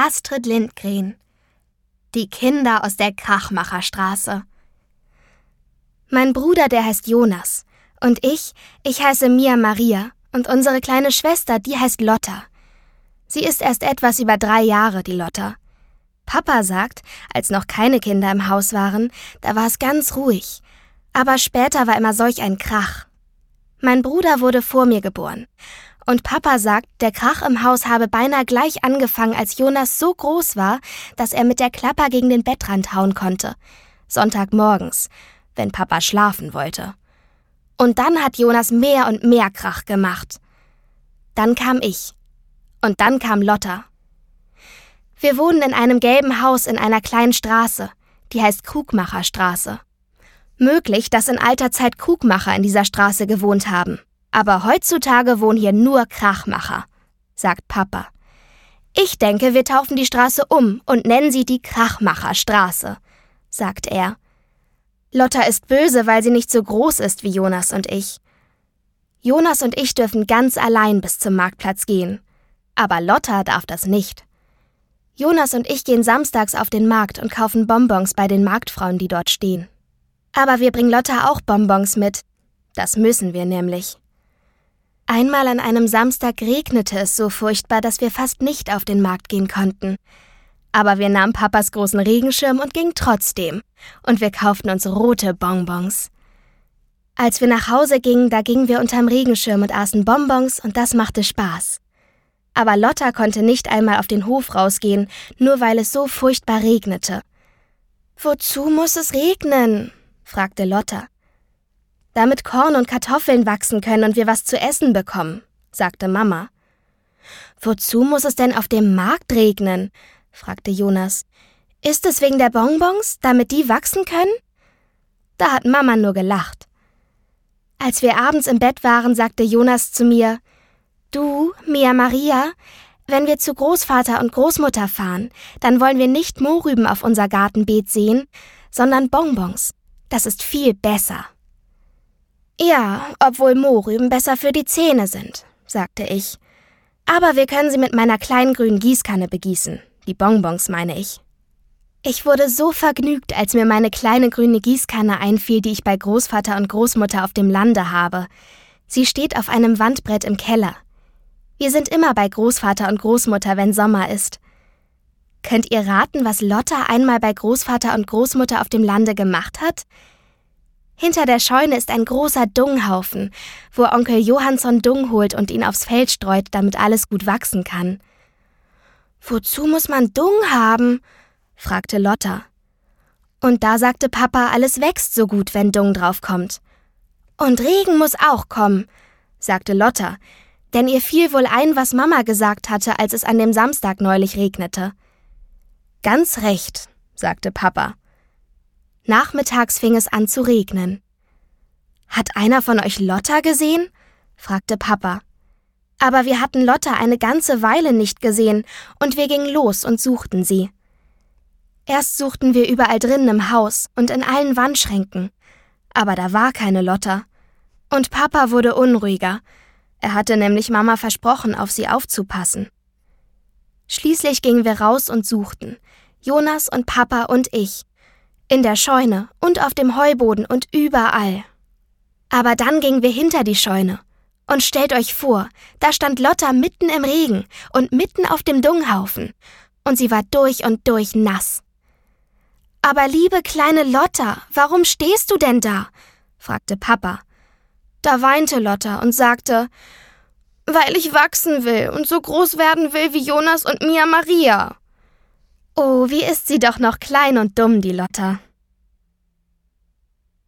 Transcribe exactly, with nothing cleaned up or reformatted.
Astrid Lindgren. Die Kinder aus der Krachmacherstraße. Mein Bruder, der heißt Jonas. Und ich, ich heiße Mia Maria. Und unsere kleine Schwester, die heißt Lotta. Sie ist erst etwas über drei Jahre, die Lotta. Papa sagt, als noch keine Kinder im Haus waren, da war es ganz ruhig. Aber später war immer solch ein Krach. Mein Bruder wurde vor mir geboren. Und Papa sagt, der Krach im Haus habe beinahe gleich angefangen, als Jonas so groß war, dass er mit der Klapper gegen den Bettrand hauen konnte. Sonntagmorgens, wenn Papa schlafen wollte. Und dann hat Jonas mehr und mehr Krach gemacht. Dann kam ich. Und dann kam Lotta. Wir wohnen in einem gelben Haus in einer kleinen Straße. Die heißt Krugmacherstraße. Möglich, dass in alter Zeit Krugmacher in dieser Straße gewohnt haben. Aber heutzutage wohnen hier nur Krachmacher, sagt Papa. Ich denke, wir taufen die Straße um und nennen sie die Krachmacherstraße, sagt er. Lotta ist böse, weil sie nicht so groß ist wie Jonas und ich. Jonas und ich dürfen ganz allein bis zum Marktplatz gehen. Aber Lotta darf das nicht. Jonas und ich gehen samstags auf den Markt und kaufen Bonbons bei den Marktfrauen, die dort stehen. Aber wir bringen Lotta auch Bonbons mit. Das müssen wir nämlich. Einmal an einem Samstag regnete es so furchtbar, dass wir fast nicht auf den Markt gehen konnten. Aber wir nahmen Papas großen Regenschirm und gingen trotzdem. Und wir kauften uns rote Bonbons. Als wir nach Hause gingen, da gingen wir unterm Regenschirm und aßen Bonbons und das machte Spaß. Aber Lotta konnte nicht einmal auf den Hof rausgehen, nur weil es so furchtbar regnete. »Wozu muss es regnen?« fragte Lotta. »Damit Korn und Kartoffeln wachsen können und wir was zu essen bekommen«, sagte Mama. »Wozu muss es denn auf dem Markt regnen?« fragte Jonas. »Ist es wegen der Bonbons, damit die wachsen können?« Da hat Mama nur gelacht. Als wir abends im Bett waren, sagte Jonas zu mir, »Du, Mia Maria, wenn wir zu Großvater und Großmutter fahren, dann wollen wir nicht Mohrrüben auf unser Gartenbeet sehen, sondern Bonbons. Das ist viel besser.« »Ja, obwohl Mohrrüben besser für die Zähne sind«, sagte ich. »Aber wir können sie mit meiner kleinen grünen Gießkanne begießen. Die Bonbons, meine ich.« Ich wurde so vergnügt, als mir meine kleine grüne Gießkanne einfiel, die ich bei Großvater und Großmutter auf dem Lande habe. Sie steht auf einem Wandbrett im Keller. Wir sind immer bei Großvater und Großmutter, wenn Sommer ist. Könnt ihr raten, was Lotta einmal bei Großvater und Großmutter auf dem Lande gemacht hat? Hinter der Scheune ist ein großer Dunghaufen, wo Onkel Johansson Dung holt und ihn aufs Feld streut, damit alles gut wachsen kann. »Wozu muss man Dung haben?« fragte Lotta. Und da sagte Papa, alles wächst so gut, wenn Dung draufkommt. »Und Regen muss auch kommen«, sagte Lotta, denn ihr fiel wohl ein, was Mama gesagt hatte, als es an dem Samstag neulich regnete. »Ganz recht«, sagte Papa. Nachmittags fing es an zu regnen. »Hat einer von euch Lotta gesehen?« fragte Papa. Aber wir hatten Lotta eine ganze Weile nicht gesehen und wir gingen los und suchten sie. Erst suchten wir überall drinnen im Haus und in allen Wandschränken. Aber da war keine Lotta. Und Papa wurde unruhiger. Er hatte nämlich Mama versprochen, auf sie aufzupassen. Schließlich gingen wir raus und suchten. Jonas und Papa und ich. In der Scheune und auf dem Heuboden und überall. Aber dann gingen wir hinter die Scheune. Und stellt euch vor, da stand Lotta mitten im Regen und mitten auf dem Dunghaufen. Und sie war durch und durch nass. »Aber liebe kleine Lotta, warum stehst du denn da?« fragte Papa. Da weinte Lotta und sagte, »Weil ich wachsen will und so groß werden will wie Jonas und Mia Maria.« Oh, wie ist sie doch noch klein und dumm, die Lotta.